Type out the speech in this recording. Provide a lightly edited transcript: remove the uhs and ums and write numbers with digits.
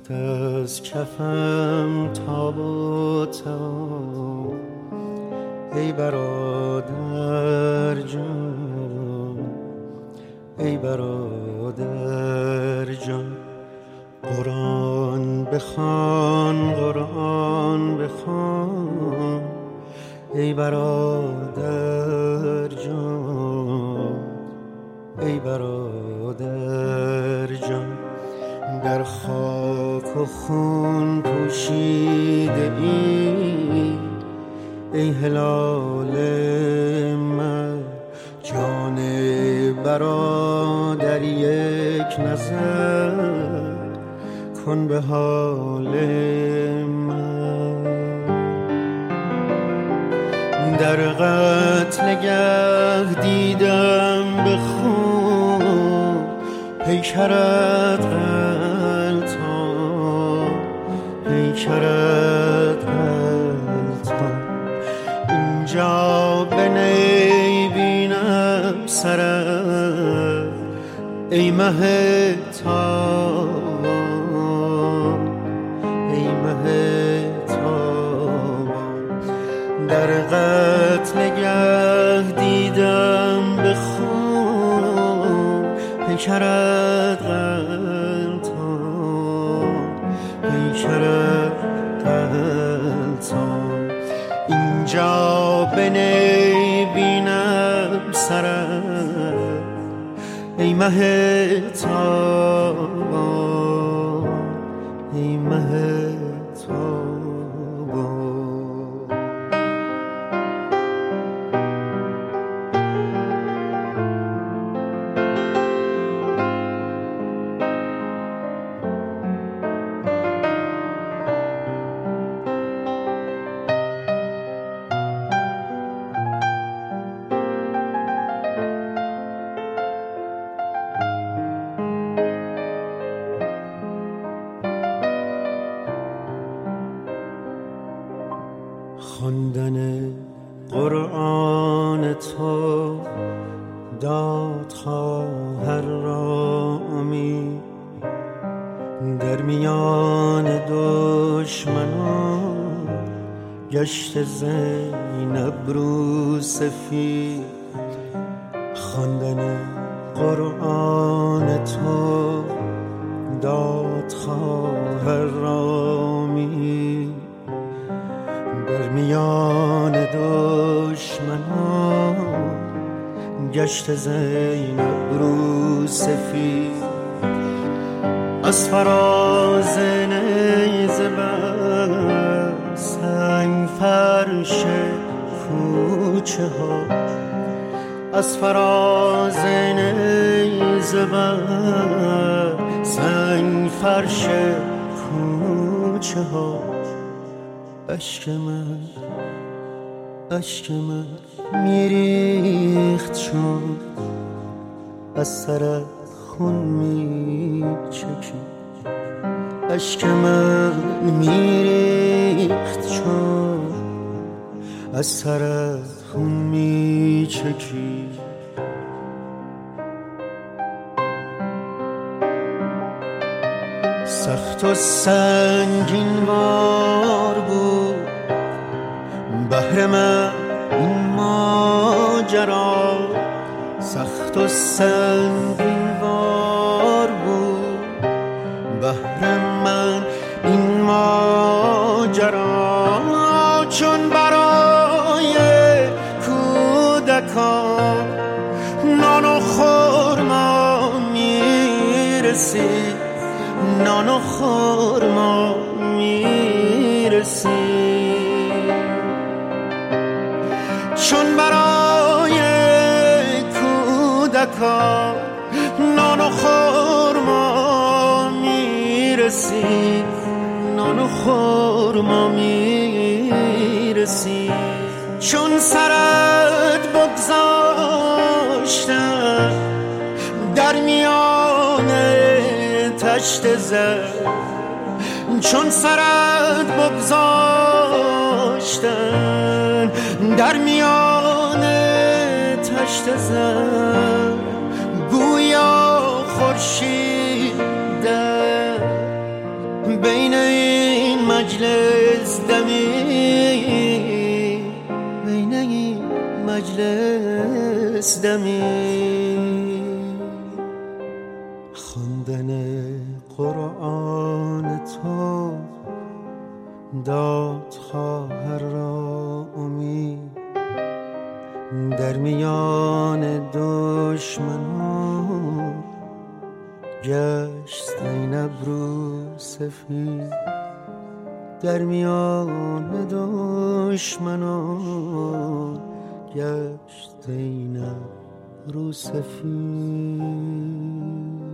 رفت از کفم تاب و تاب، ای برادر جان، ای برادر جان. قرآن بخوان، قرآن بخوان، ای برادر جان، ای برادر جان. در خاک و خون پوشیده ای هلال من، جان برادر یک نظر کن به حال من. در قتل گه دیدم به خون پیکرت غلطان، پیکرت غلطان. اینجا به نمیبینم سرت ای مه تابان، ای مه تابان. در قتل گه دیدم به خون پیکرت غلطان، پیکرت غلطان. اینجا به نمیبینم سرت ای مه تابان، ای مه تابان. خواندن قرآن تو داد خواهر را امید، در میان دشمنان گشت زینب رو سفید. خواندن قرآن تو داد خواهر را امید، در میان دشمنان گشت زینب رو سفید. از فراز نیزه بر سنگ فرش کوچه ها، از فراز نیزه بر سنگ فرش کوچه ها. اشک من، اشک من میریخت چون از سرت خون میچکید. اشک من میریخت چون از سرت خون میچکید. سخت و سنگین بار بود بهر من این ماجرا، سخت و سنگین بار بود بهر من این ماجرا. چون برای کودکان نان و خرما میرسید، نان و خرما میرسید. چون برای کودکان نان و خرما میرسید، نان و خرما میرسید. چون سرت بگذاشتم در میان تشت زر، چون سرت بگذاشتن در میان تشت زر، گویا خورشید دمی خوندن قرآن تو داد خواهر را امید در میان دشمنان گشت زینب رو سفید در میان دشمنان گشت زینب رو سفید